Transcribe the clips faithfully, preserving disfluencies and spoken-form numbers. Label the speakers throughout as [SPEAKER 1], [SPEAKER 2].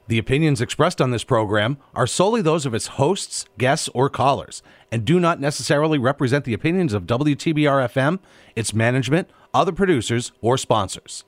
[SPEAKER 1] The opinions expressed on this program are solely those of its hosts, guests, or callers, and do not necessarily represent the opinions of W T B R F M, its management, other producers, or sponsors.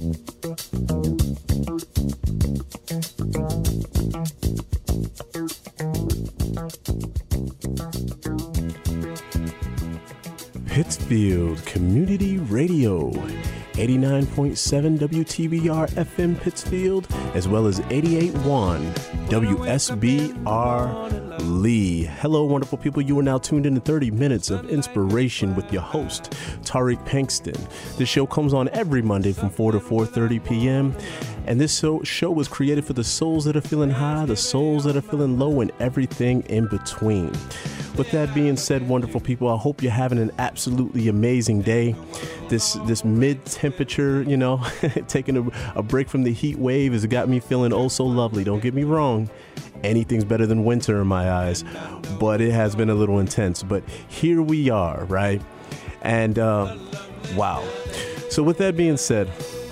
[SPEAKER 2] Pittsfield Community Radio, eighty-nine point seven W T B R F M Pittsfield, as well as eighty-eight point one W S B R Lee. Hello, wonderful people. You are now tuned in to thirty minutes of inspiration with your host, Tariq Pankston. This show comes on every Monday from four to four thirty p.m., and this show, show was created for the souls that are feeling high, the souls that are feeling low, and everything in between. With that being said, wonderful people, I hope you're having an absolutely amazing day. This this mid-temperature, you know, taking a, a break from the heat wave has got me feeling oh so lovely. Don't get me wrong. Anything's better than winter in my eyes, but it has been a little intense. But here we are, right? And uh, wow. So with that being said,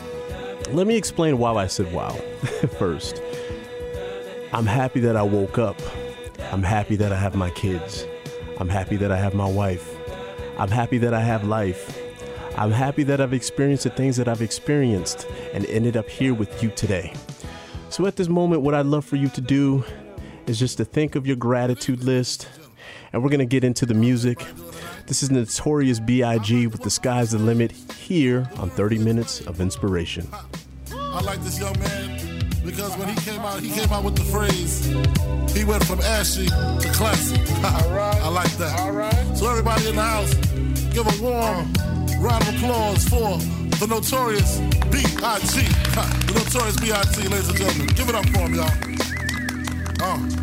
[SPEAKER 2] let me explain why I said wow first. I'm happy that I woke up. I'm happy that I have my kids. I'm happy that I have my wife. I'm happy that I have life. I'm happy that I've experienced the things that I've experienced and ended up here with you today. So at this moment, what I'd love for you to do is just to think of your gratitude list, and we're going to get into the music. This is Notorious B I G with The Sky's the Limit here on thirty minutes of Inspiration.
[SPEAKER 3] I like this young man because when he came out, he came out with the phrase, he went from ashy to classy. All right. I like that. All right. So everybody in the house, give a warm round of applause for the Notorious B I G The Notorious B I G, ladies and gentlemen. Give it up for him, y'all. Uh.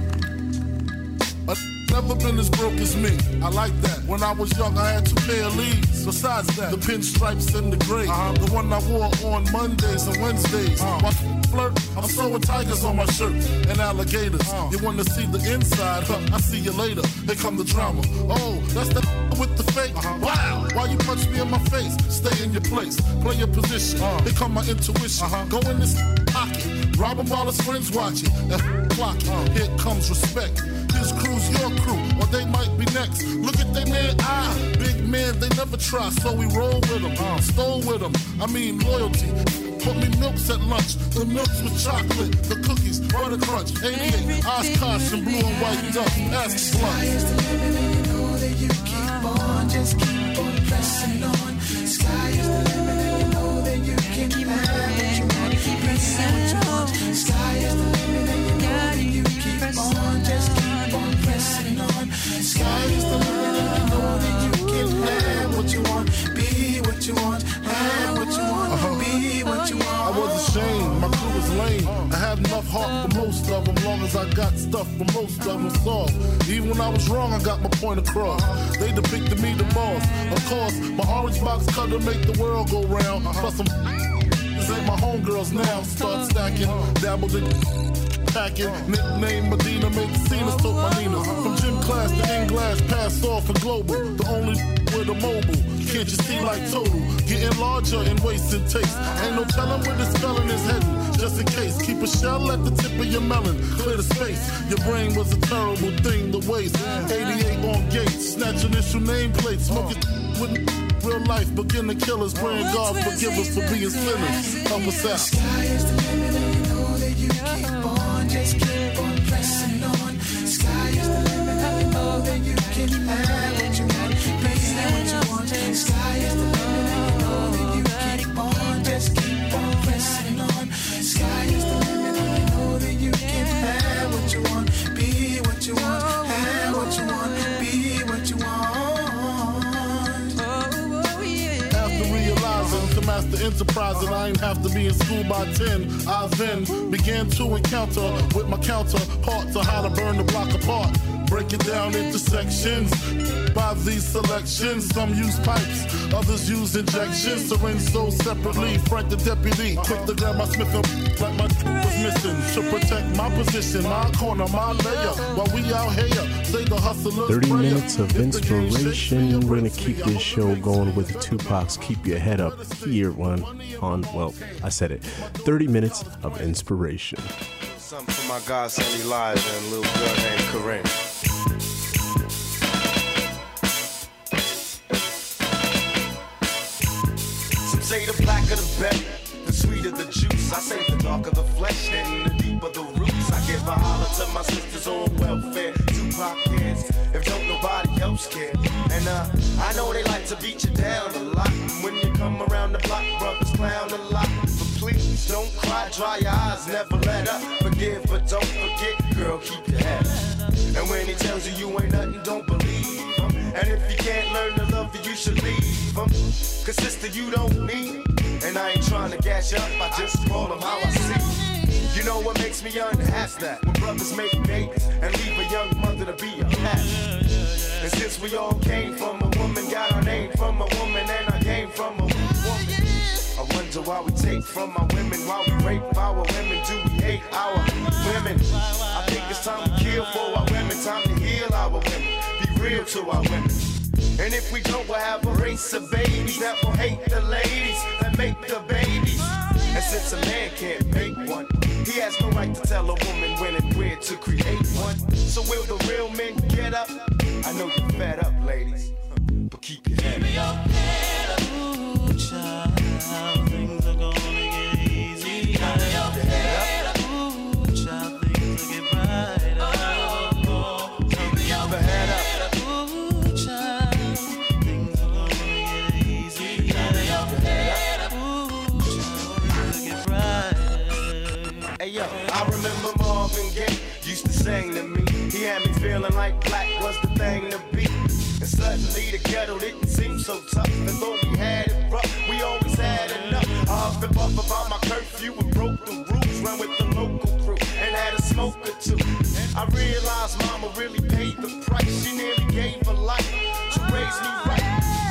[SPEAKER 3] I've never been as broke as me. I like that. When I was young, I had two pair of leads. Besides that, the pinstripes and the gray. Uh-huh. The one I wore on Mondays and Wednesdays. Uh-huh. While flirt, I'm sewing tigers on my shirt and alligators. Uh-huh. You want to see the inside? Huh? I see you later. Here come the drama. Oh, that's the with the fake. Uh-huh. Wow. Why you punch me in my face? Stay in your place. Play your position. Uh-huh. Here come my intuition. Uh-huh. Go in this pocket. Rob him while his friends watching. And clock it. Uh-huh. Here comes respect. His crew's your crew, or they might be next. Look at they man, ah, big man, they never try, so we roll with them, uh, stole with them. I mean loyalty. Put me milks at lunch, the milks with chocolate, the cookies, butter crunch, eighty-eight, Oshkosh and blue and white duck, ask blunt. Sky is the limit and you know that you keep on, just keep on pressing on. Sky is the limit and you know that you can have what you want, keep pressing what you want. Sky is the limit and you know that you keep on, just keep pressing on. Sky is the limit and you know that you can have what you want, be what you want, have what you want, uh-huh. Be what you want. I was ashamed, my crew was lame. I had enough heart for most of them, long as I got stuff for most of them soft. Even when I was wrong, I got my point across. They depicted me the boss. Of course, my orange box cutter make the world go round. Plus some this ain't my homegirls now. Start stacking, dabbled in packing, nickname Medina, make scenes, took my Nina. From gym class to in-glass, pass off for global. The only with a mobile, can't you see like total? Getting larger in waist and taste. Ain't no telling where this felon is heading. Just in case, keep a shell at the tip of your melon. Clear the space, your brain was a terrible thing to waste. eighty-eight on gates, snatch initial nameplates. Smoking with real life, beginner killers. Praying God forgive us for being sinners. Help us out. Sky is the limit and you know that you keep on. Just keep on pressing on. Sky is the limit and you know that you can have what you want, be what you want. Sky is the limit and you know that you keep on. Just keep on pressing on. Sky is the limit and you know that you can have what you want, be what you want, have what you want, be what you want. After realizing to master enterprise and I ain't have to be in school by ten, I then began to encounter with my counterpart to how to burn the block apart. Break it down into sections. By these selections, some use pipes, others use injections. Syringe sold separately. Frank the deputy, quick to grab my Smith and like my was missing. To protect my position, my corner, my layer. While we out here, say the hustlers.
[SPEAKER 2] thirty minutes of inspiration. We're gonna keep this show going with Tupac's "Keep Your Head Up" here one on. Well, I said it. thirty minutes of inspiration.
[SPEAKER 4] Something for my godson Elijah and a little girl named Corinne. Some say the blacker the better, the sweeter the juice. I say the darker the flesh and the deeper the roots. I give a holler to my sisters on welfare, Tupac kids, if don't nobody else care. And uh, I know they like to beat you down a lot. When you come around the block, brothers clown a lot. Please don't cry, dry your eyes, never let up. Forgive, but don't forget, girl, keep your head up. And when he tells you you ain't nothing, don't believe him. And if you can't learn to love you, you should leave him. Cause sister, you don't need. And I ain't trying to gas you up, I just roll them how I see. You know what makes me unhappy? That when brothers make babies and leave a young mother to be a pet. And since we all came from a woman, got our name from a woman, and I came from a woman. I wonder why we take from our women, why we rape our women, do we hate our women? I think it's time to kill for our women, time to heal our women, be real to our women. And if we don't, we'll have a race of babies that will hate the ladies that make the babies. And since a man can't make one, he has no right to tell a woman when and where to create one. So will the real men get up? I know you're fed up, ladies, but keep your head up. Ooh, child. Things are gonna get easy. Keep your head up. Ooh, child, things will get brighter. Oh, keep your head up. Ooh, child, things are gonna get easy. Keep your head up. Ooh, child, things will get brighter. Hey yo, I remember Marvin Gaye used to sing to me. He had me feeling like black was the thing to be. And suddenly the ghetto didn't seem so tough. And though we had it rough, we always had enough. I huffed and puffed about my curfew and broke the rules. Ran with the local crew and had a smoke or two. I realized mama really paid the price. She nearly gave her life to raise me right.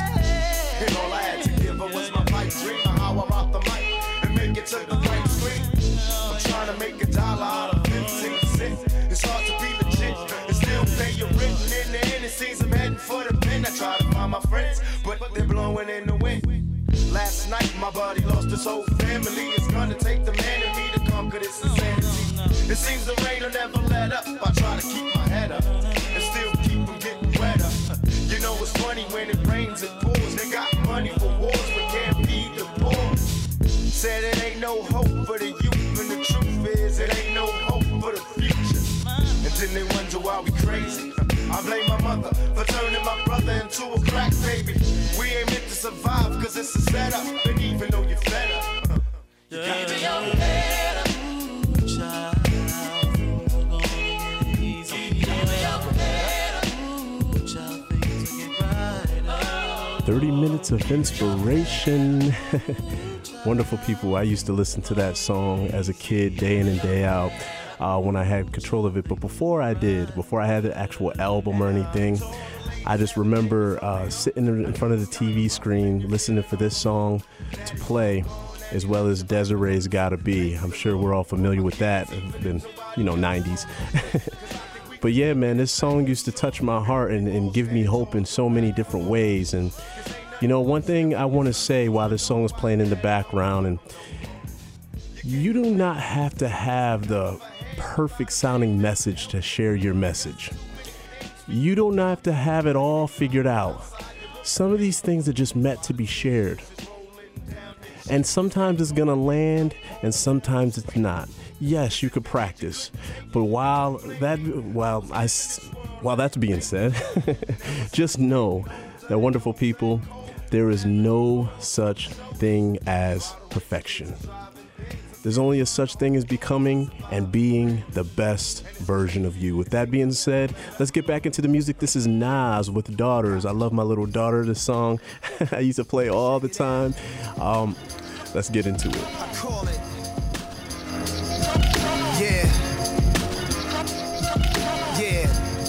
[SPEAKER 4] And all I had to give her was my pipe dream of how I rock the mic and make it to the right screen. I'm trying to make a dollar out of fifteen cents. It's hard to be legit and still pay your rent. And in the end, it seems I'm heading for the pen. I try to find my friends, but they're blowing in the wind. Last night, my buddy lost his whole family. It's gonna take the man in me to conquer this insanity. It seems the rain will never let up. I try to keep my head up and still keep from getting wetter. You know it's funny when it rains, it pours. They got money for wars, but can't feed the poor. Said it ain't no hope for the youth, and the truth is it ain't no hope for the future. And then they wonder why we crazy. I blame my mother for turning my brother into a crack baby. We ain't meant to survive cause it's a setup. And even though you're fed up, you got to your head up. Ooh, child, things are gonna get easy. Keep your head up. Ooh, child, things will get brighter.
[SPEAKER 2] thirty minutes of inspiration. Wonderful people. I used to listen to that song as a kid, day in and day out. Uh, when I had control of it. But before I did, before I had the actual album or anything, I just remember uh, sitting in front of the T V screen, listening for this song to play, as well as Desiree's Gotta Be. I'm sure we're all familiar with that. It's been, you know, nineties. But yeah, man, this song used to touch my heart and, and give me hope in so many different ways. And, you know, one thing I want to say while this song is playing in the background, and you do not have to have the perfect sounding message to share your message. You don't have to have it all figured out. Some of these things are just meant to be shared. And sometimes it's gonna land and sometimes it's not. Yes, you could practice, but while that while I while that's being said, just know that, wonderful people, there is no such thing as perfection. There's only a such thing as becoming and being the best version of you. With that being said, let's get back into the music. This is Nas with Daughters. I love my little daughter, this song. I used to play all the time. Um, let's get into it.
[SPEAKER 5] I call it. Yeah. Yeah.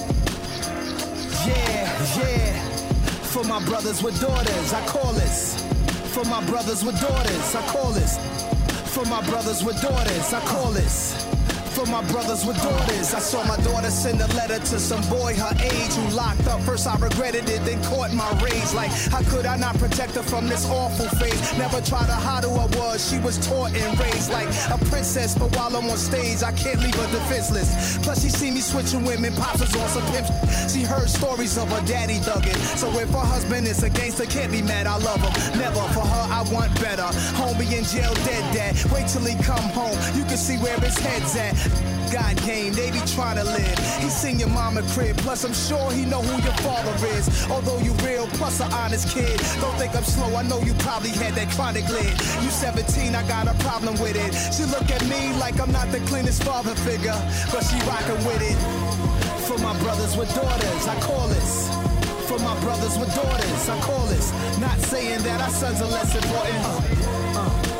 [SPEAKER 5] Yeah, yeah. For my brothers with daughters, I call this. For my brothers with daughters, I call this. For my brothers with daughters, I call this. For my brothers with daughters, I saw my daughter send a letter to some boy her age who locked up. First I regretted it, then caught my rage. Like, how could I not protect her from this awful phase? Never tried to hide who I was, she was taught and raised like a princess. But while I'm on stage, I can't leave her defenseless. Plus she see me switching women, pops was on some pimp. She heard stories of her daddy thugging. So if her husband is a gangster, can't be mad, I love him. Never, for her I want better. Homie in jail, dead dad. Wait till he come home, you can see where his head's at. God game, they be trying to live. He seen your mama crib, plus I'm sure he know who your father is. Although you real, plus an honest kid. Don't think I'm slow, I know you probably had that chronic lid. You seventeen, I got a problem with it. She look at me like I'm not the cleanest father figure, but she rockin' with it. For my brothers with daughters, I call this. For my brothers with daughters, I call this. Not saying that our sons are less important. Uh, uh.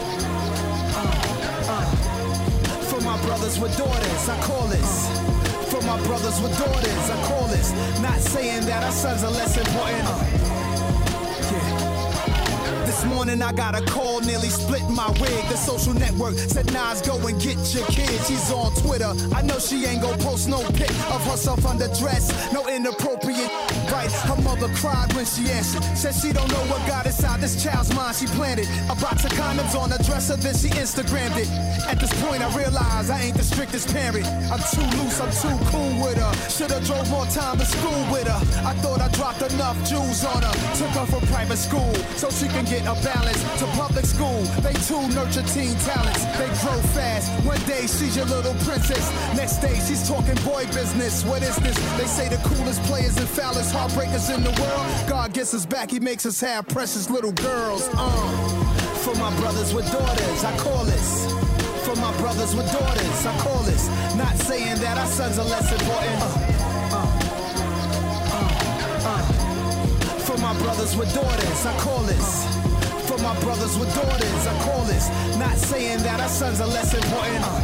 [SPEAKER 5] For my brothers with daughters, I call this. For my brothers with daughters, I call this. Not saying that our sons are less important. Uh, yeah. This morning I got a call, nearly split my wig. The social network said Nas, go and get your kid. She's on Twitter, I know she ain't gon' post no pic of herself underdressed. No inappropriate, right? Her mother cried when she answered. Said she don't know what got inside this child's mind. She planted a box of condoms on her dresser, then she Instagrammed it. At this point I realize I ain't the strictest parent. I'm too loose, I'm too cool with her. Should've drove more time to school with her. I thought I dropped enough jewels on her. Took her from private school so she can get a balance to public school. They too nurture teen talents. They grow fast. One day she's your little princess. Next day she's talking boy business. What is this? They say the coolest players and foulest heartbreakers in the world. God gets us back. He makes us have precious little girls. Uh. For my brothers with daughters, I call this. For my brothers with daughters, I call this. Not saying that our sons are less important. Uh. Uh. Uh. Uh. For my brothers with daughters, I call this. For my brothers with daughters, I call this. Not saying that our sons are less important. Uh,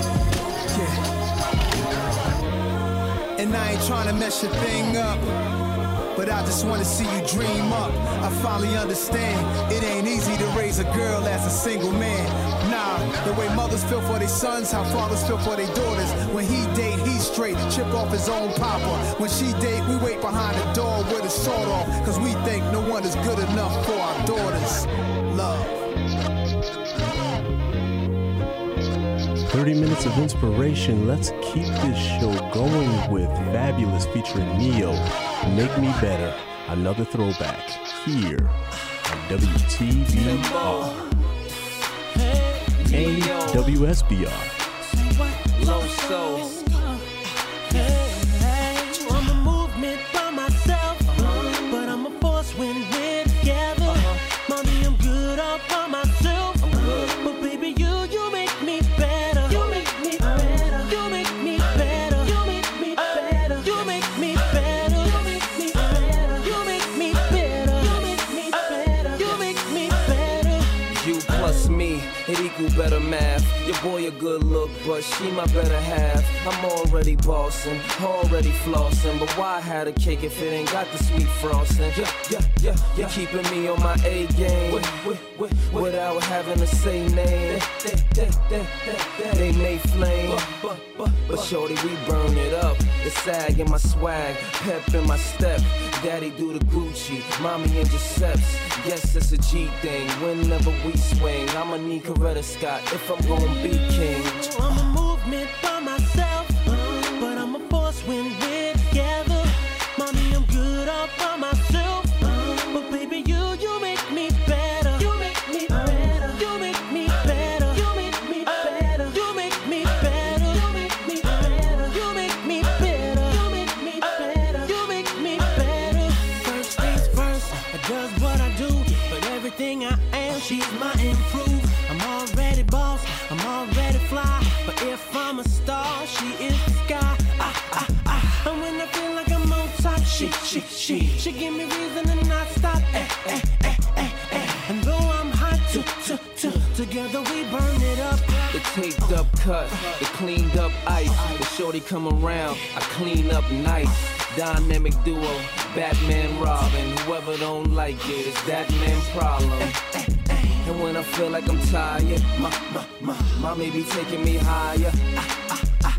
[SPEAKER 5] yeah. And I ain't trying to mess your thing up, but I just wanna see you dream up. I finally understand it ain't easy to raise a girl as a single man. Nah, the way mothers feel for their sons, how fathers feel for their daughters. When he date, he's straight, chip off his own papa. When she date, we wait behind the door with a sword off, cause we think no one is good enough for our daughters. Love.
[SPEAKER 2] thirty minutes of inspiration. Let's keep this show going with Fabulous featuring Neo. Make Me Better. Another throwback here on W T B R and W S B R.
[SPEAKER 6] Low soul. I'm a movement by myself, but I'm a force when we're together. Mommy, I'm good all by myself, but baby, you, you make me better. You make me better. You make me better. You make me better. You make me better. You make me better. You make me better. You make me better. You make me better.
[SPEAKER 7] You plus me, it equal better math. Your boy a good look, but she my better half. I'm already bossing, already flossing, but why have a cake if it ain't got the sweet frosting? Yeah, yeah, yeah, yeah. Keeping me on my A game with, with, with, without having to say name. They, they, they, they, they may flame, but, but, but shorty, we burn it up. The sag in my swag, pep in my step. Daddy do the Gucci, mommy in Giuseppe's. Yes, it's a G thing. Whenever we swing, I'ma need Coretta Scott if I'm gonna be king.
[SPEAKER 6] I'm a movement by myself, but I'm a force when we're together. Mommy, I'm good all by myself, but baby, you, you make me better. You make me better. You make me better. You make me better. You make me better. You make me better. You make me better. You make me better. You make me better. First things first, I does what I do, but everything I am, she's my improve. I'm already boss, I'm already fly, but if I'm a star, she is the sky. Ah, ah, ah. And when I feel like I'm on top, she, she, she, she give me reason to not stop. Eh, eh, eh, eh, eh. And though I'm hot, t, t, t, together we burn it up.
[SPEAKER 7] The taped up cut, the cleaned up ice. The shorty come around, I clean up nice. Dynamic duo, Batman, Robin. Whoever don't like it, it's that man problem. Eh, eh, eh. And when I feel like I'm tired, my, my, my, my may be taking me higher. Ah, ah, ah.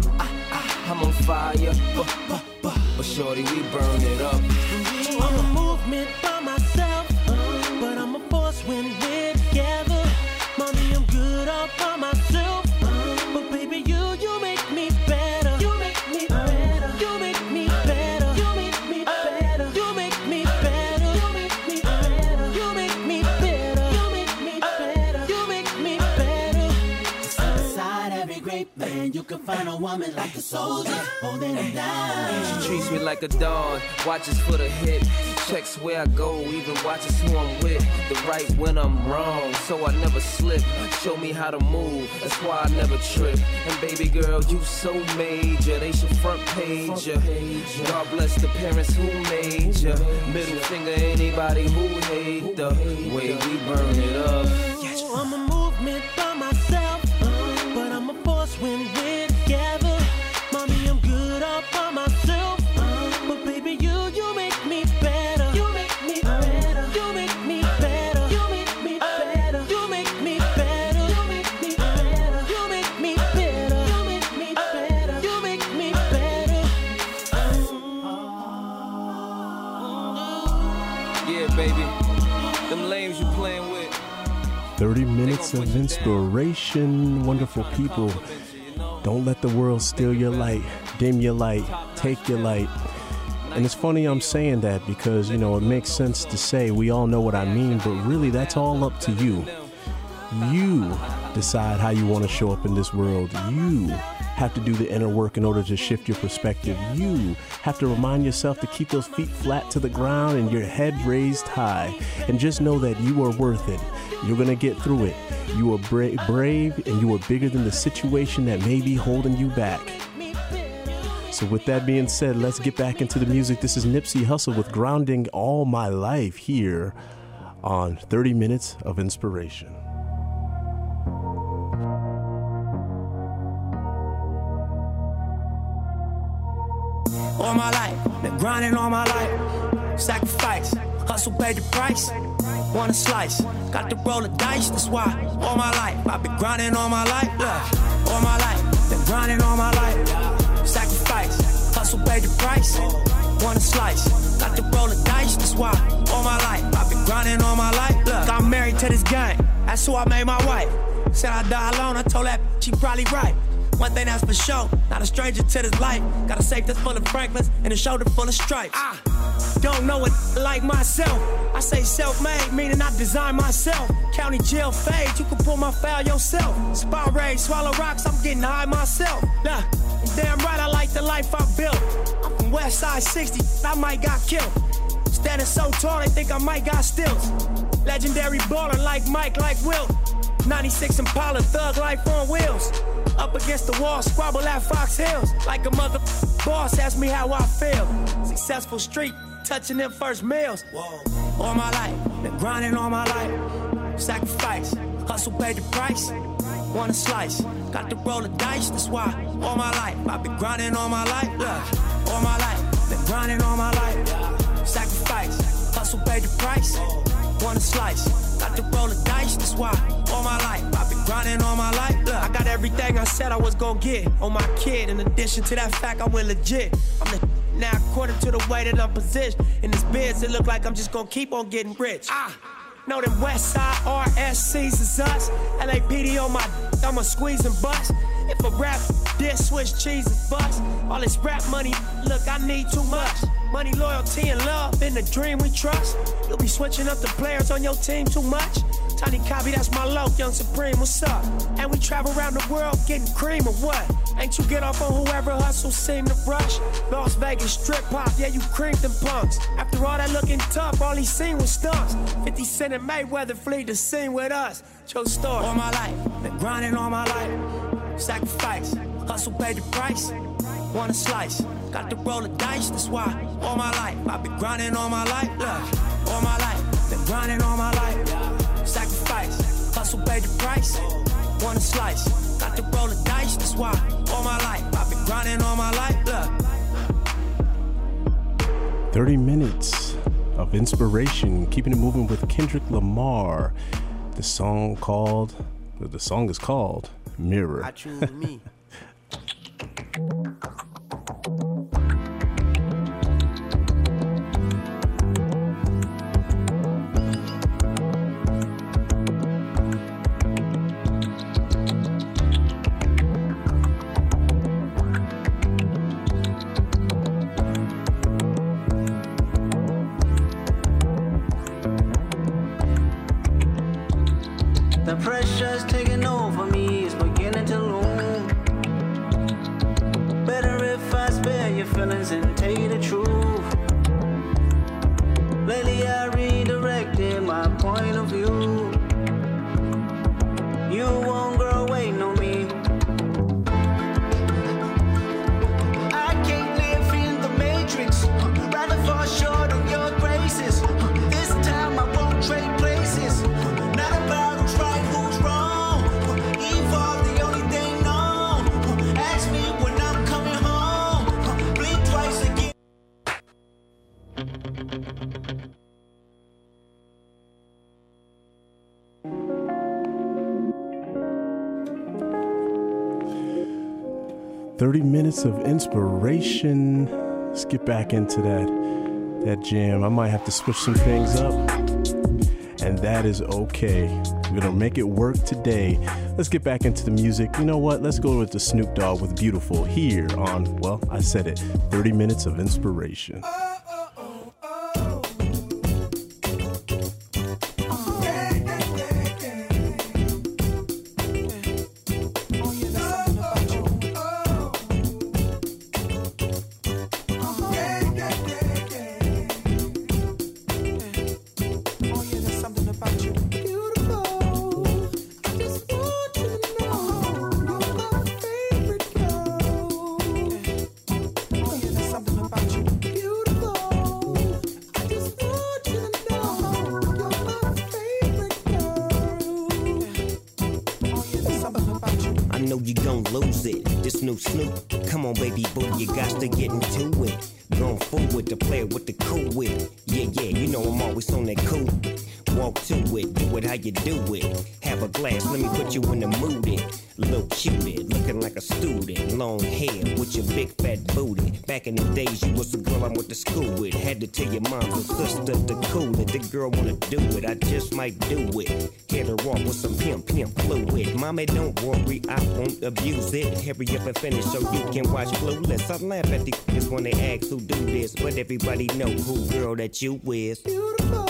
[SPEAKER 7] ah, ah, I'm on fire, but, but, but, but shorty, we burn it up.
[SPEAKER 6] I'm a movement by myself, but I'm a force when we're together. Mommy, I'm good all by myself, but baby, you, you make me better. You make me better. You make me better. You make me better. You make me better. You make me better. You make me better. You make me better. You make me better.
[SPEAKER 8] Inside every great man, you can find a woman like a soldier, holding him down.
[SPEAKER 7] She treats me like a dog, watches for the hit, checks where I go, even watches who I'm with. The right when I'm wrong, so I never slip. Show me how to move, that's why I never trip. And baby girl, you so major, they should front page ya. God bless the parents who made ya. Middle finger anybody who hate the way we burn it up.
[SPEAKER 6] I'm a movement by myself, but I'm a force when we're together. Mommy, I'm good all by myself, but baby, you, you make me better. You make me better. You make me better. You make me better. You make me better. You make me better. You make me better. You make me better. You make me better.
[SPEAKER 7] Yeah, baby, them lames you playing with.
[SPEAKER 2] thirty minutes of inspiration, wonderful people. Don't let the world steal your light, dim your light, take your light. And it's funny I'm saying that because, you know, it makes sense to say, we all know what I mean, but really that's all up to you. You decide how you want to show up in this world. You have to do the inner work in order to shift your perspective. You have to remind yourself to keep those feet flat to the ground and your head raised high. And just know that you are worth it. You're going to get through it. You are bra- brave and you are bigger than the situation that may be holding you back. So with that being said, let's get back into the music. This is Nipsey Hussle with Grounding All My Life here on thirty minutes of Inspiration.
[SPEAKER 9] All my life, been grinding all my life. Sacrifice, hustle paid the price. Want a slice, got to roll the dice, that's why. All my life, I've been grinding all my life. Look, all my life, been grinding all my life. Sacrifice, hustle paid the price. Want a slice, got to roll the dice, that's why. All my life, I've been grinding all my life. Look, I'm married to this game, that's who I made my wife. Said I die alone, I told that she probably right. One thing that's for sure, not a stranger to this life. Got a safe that's full of Franklins and a shoulder full of stripes. I don't know it like myself. I say self-made, meaning I design myself. County jail fade, you can pull my file yourself. Spy raid, swallow rocks, I'm getting high myself. Nah, damn right I like the life I built. I'm from West Side sixty, I might got killed. Standing so tall, they think I might got stilts. Legendary baller like Mike, like Wilt. ninety-six Impala, thug life on wheels. Up against the wall, squabble at Fox Hills. Like a mother boss, ask me how I feel. Successful street, touching them first meals. Whoa. All my life, been grinding all my life. Sacrifice, hustle paid the price. Want a slice, got to roll the dice, that's why. All my life, I've been grinding all my life. Look, all my life, been grinding all my life. Sacrifice, hustle paid the price. Want a slice, got to roll the dice, that's why. All my life, I've been grinding all my life. Look, I got everything I said I was gonna get on my kid. In addition to that fact, I went legit. I'm the now according to the way that I'm positioned in this biz, it look like I'm just gonna keep on getting rich. Ah, know them West Side R S Cs is us. L A P D on my, I'ma squeeze and bust. If a rap diss, switch cheese and bust. All this rap money, look, I need too much. Money, loyalty, and love in the dream we trust. You'll be switching up the players on your team too much. Tiny copy, that's my low, Young Supreme, what's up? And we travel around the world getting cream or what? Ain't you get off on whoever hustle seem to rush? Las Vegas strip pop, yeah, you creamed them punks. After all that looking tough, all he seen was stunts. fifty Cent and Mayweather flee the scene with us. Joe Story. All my life, been grinding all my life. Sacrifice, hustle paid the price. Want a slice, got to roll the dice, that's why. All my life, I've been grinding all my life. Look, all my life, been grinding all my life. Sacrifice, hustle paid the price. Want a slice, got to roll the dice, that's why. All my life, I've been grinding all my life. Look.
[SPEAKER 2] thirty minutes of inspiration, keeping it moving with Kendrick Lamar. The song called, the song is called Mirror.
[SPEAKER 8] I choose me.
[SPEAKER 10] The pressure's taking over me, it's beginning to loom. Better if I spare your feelings and tell you the truth. Lately I redirected my point of view. You won't grow waiting on me. I can't live in the matrix, rather fall short of your graces. This time I won't trade places. Not about who's right, who's wrong. Evolve the only thing known. Ask me when I'm coming home. Blink twice again.
[SPEAKER 2] thirty minutes of inspiration. Let's get back into that that jam. I might have to switch some things up, and that is okay. We're gonna make it work today. Let's get back into the music. You know what? Let's go with the Snoop Dogg with Beautiful here on, well, I said it, thirty minutes of inspiration.
[SPEAKER 11] Snoop, come on baby boo, you got to get into it. Going forward to play with the cool wit. Yeah, yeah, you know I'm always on that cool. Walk to it, do it how you do it. Have a glass, let me put you in the mood. It. Little cutie, looking like a student. Long hair with your big fat booty. Back in the days, you was the girl I went to school with. Had to tell your mom or sister to cool it. The girl wanna do it, I just might do it. Hit her off with some pimp, pimp fluid. Mommy, don't worry, I won't abuse it. Hurry up and finish so you can watch Clueless. I laugh at the kids when they ask who do this, but everybody know who girl that you is. Beautiful.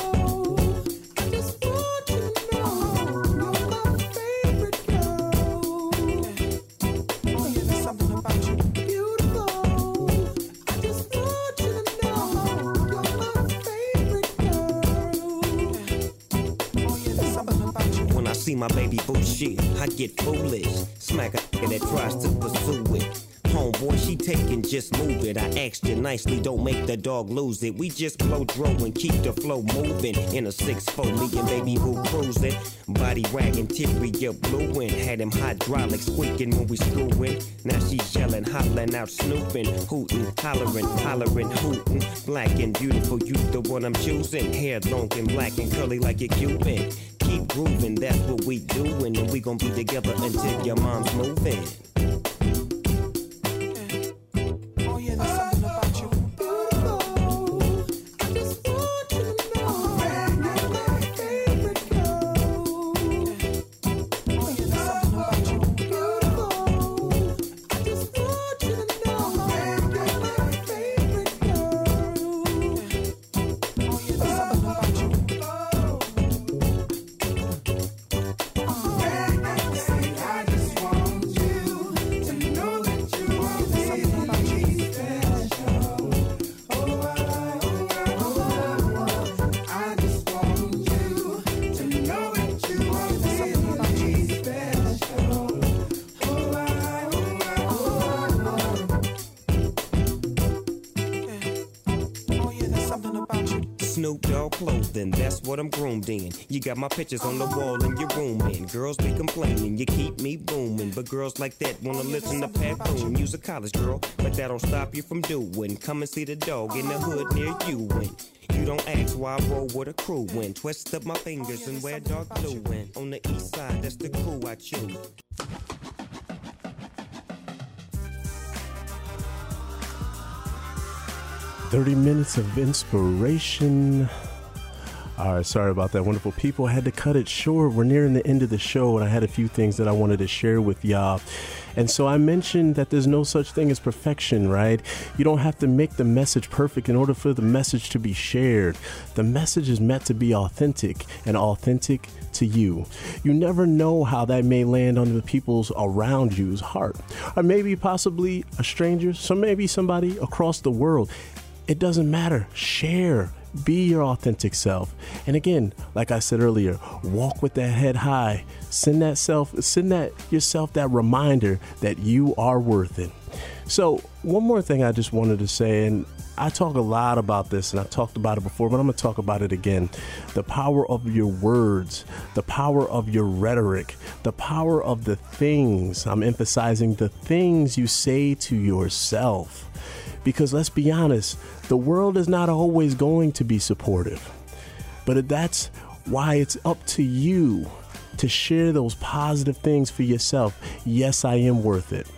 [SPEAKER 11] See my baby boo shit, I get foolish. Smack a nigga that tries to pursue it. Homeboy, she taking, just move it. I asked you nicely, don't make the dog lose it. We just blow throw and keep the flow moving. In a six four, me and baby boo cruising. Body wagging, interior blueing. Had him hydraulic squeaking when we screwing. Now she's yelling, hollering out, snooping, hooting, hollering, hollering, hooting. Black and beautiful, you the one I'm choosing. Hair long and black and curly like a Cuban. Keep grooving, that's what we doing, and we gon' be together until your mom's moving. Snoop Dogg clothing, that's what I'm groomed in. You got my pictures on the wall in your room, and girls be complaining, you keep me booming. But girls like that wanna listen to Pat Boone. You's a college girl, but that don't stop you from doing. Come and see the dog in the hood near you. And you don't ask why I roll with a crew. When twist up my fingers and wear dark blue. And on the east side, that's the crew I choose.
[SPEAKER 2] thirty minutes of inspiration. All right, sorry about that, wonderful people. I had to cut it short. We're nearing the end of the show, and I had a few things that I wanted to share with y'all. And so I mentioned that there's no such thing as perfection, right? You don't have to make the message perfect in order for the message to be shared. The message is meant to be authentic and authentic to you. You never know how that may land on the people's around you's heart, or maybe possibly a stranger, so maybe somebody across the world. It doesn't matter. Share. Be your authentic self. And again, like I said earlier, walk with that head high. Send that self, send that yourself that reminder that you are worth it. So one more thing I just wanted to say, and I talk a lot about this, and I've talked about it before, but I'm going to talk about it again. The power of your words, the power of your rhetoric, the power of the things. I'm emphasizing the things you say to yourself. Because let's be honest, the world is not always going to be supportive. But that's why it's up to you to share those positive things for yourself. Yes, I am worth it.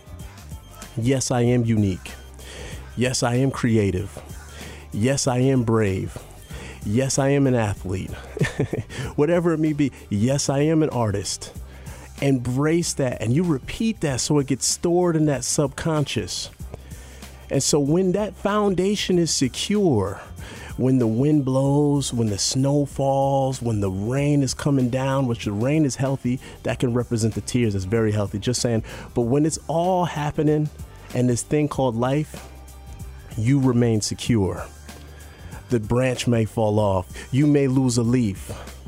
[SPEAKER 2] Yes, I am unique. Yes, I am creative. Yes, I am brave. Yes, I am an athlete. Whatever it may be. Yes, I am an artist. Embrace that, and you repeat that so it gets stored in that subconscious. And so when that foundation is secure, when the wind blows, when the snow falls, when the rain is coming down, which the rain is healthy, that can represent the tears. It's very healthy, just saying. But when it's all happening and this thing called life, you remain secure. The branch may fall off. You may lose a leaf,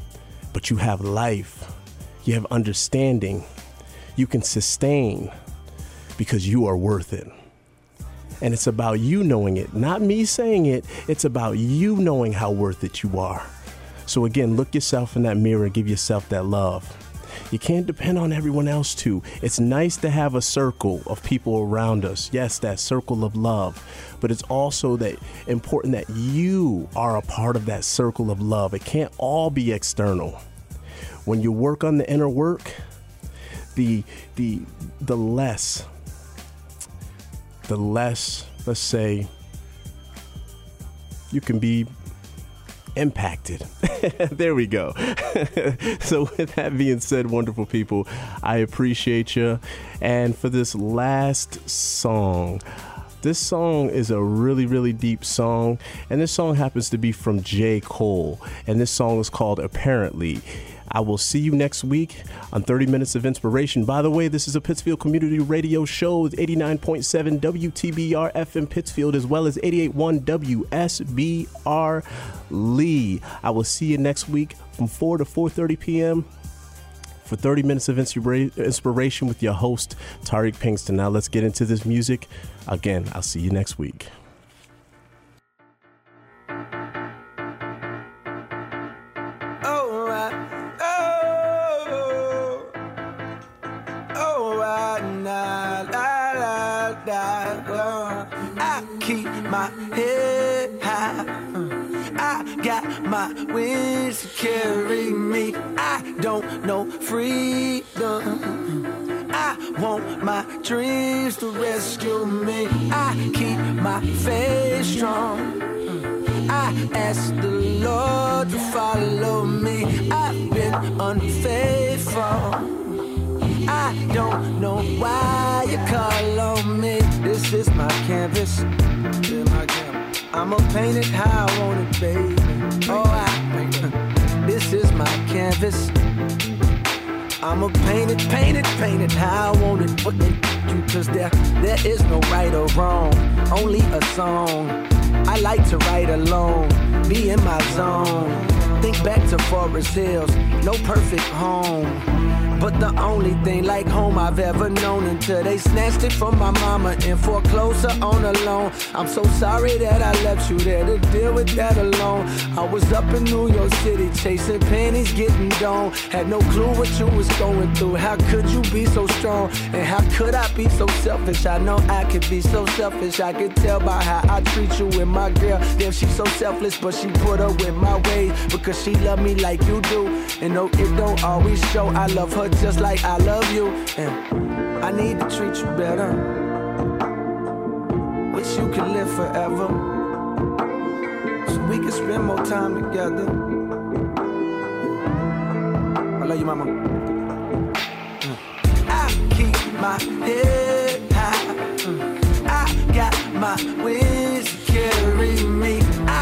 [SPEAKER 2] but you have life. You have understanding. You can sustain because you are worth it. And it's about you knowing it, not me saying it. It's about you knowing how worth it you are. So again, look yourself in that mirror and give yourself that love. You can't depend on everyone else to. It's nice to have a circle of people around us. Yes, that circle of love. But it's also that important that you are a part of that circle of love. It can't all be external. When you work on the inner work, the the the less the less, let's say, you can be impacted. There we go. So with that being said, wonderful people, I appreciate you. And for this last song, this song is a really, really deep song. And this song happens to be from J. Cole. And this song is called Apparently. I will see you next week on thirty minutes of Inspiration. By the way, this is a Pittsfield Community Radio show, eighty-nine point seven W T B R F M Pittsfield, as well as eighty-eight point one W S B R Lee. I will see you next week from four to four thirty p.m. for thirty minutes of inspira- inspiration with your host, Tariq Pinkston. Now let's get into this music. Again, I'll see you next week.
[SPEAKER 5] My head high, I got my wings to carry me. I don't know freedom. I want my dreams to rescue me. I keep my faith strong. I ask the Lord to follow me. I've been unfaithful. I don't know why you call on me. This is my canvas. Yeah, my canvas. I'ma paint it how I want it, baby. Oh, I. This is my canvas. I'ma paint it, paint it, paint it how I want it. But it, cause there, there is no right or wrong. Only a song. I like to write alone. Be in my zone. Think back to Forest Hills. No perfect home. But the only thing like home I've ever known, until they snatched it from my mama and foreclosed her on a loan. I'm so sorry that I left you there to deal with that alone. I was up in New York City chasing pennies, getting gone. Had no clue what you was going through. How could you be so strong? And how could I be so selfish? I know I could be so selfish. I could tell by how I treat you with my girl. Damn, she's so selfless, but she put up with my ways because she love me like you do. And no, it don't always show. I love her just like I love you, and I need to treat you better. Wish you could live forever.
[SPEAKER 12] so we can spend more time together. I love you, mama. Mm. I keep my head high. Mm. I got my wings to carry me. I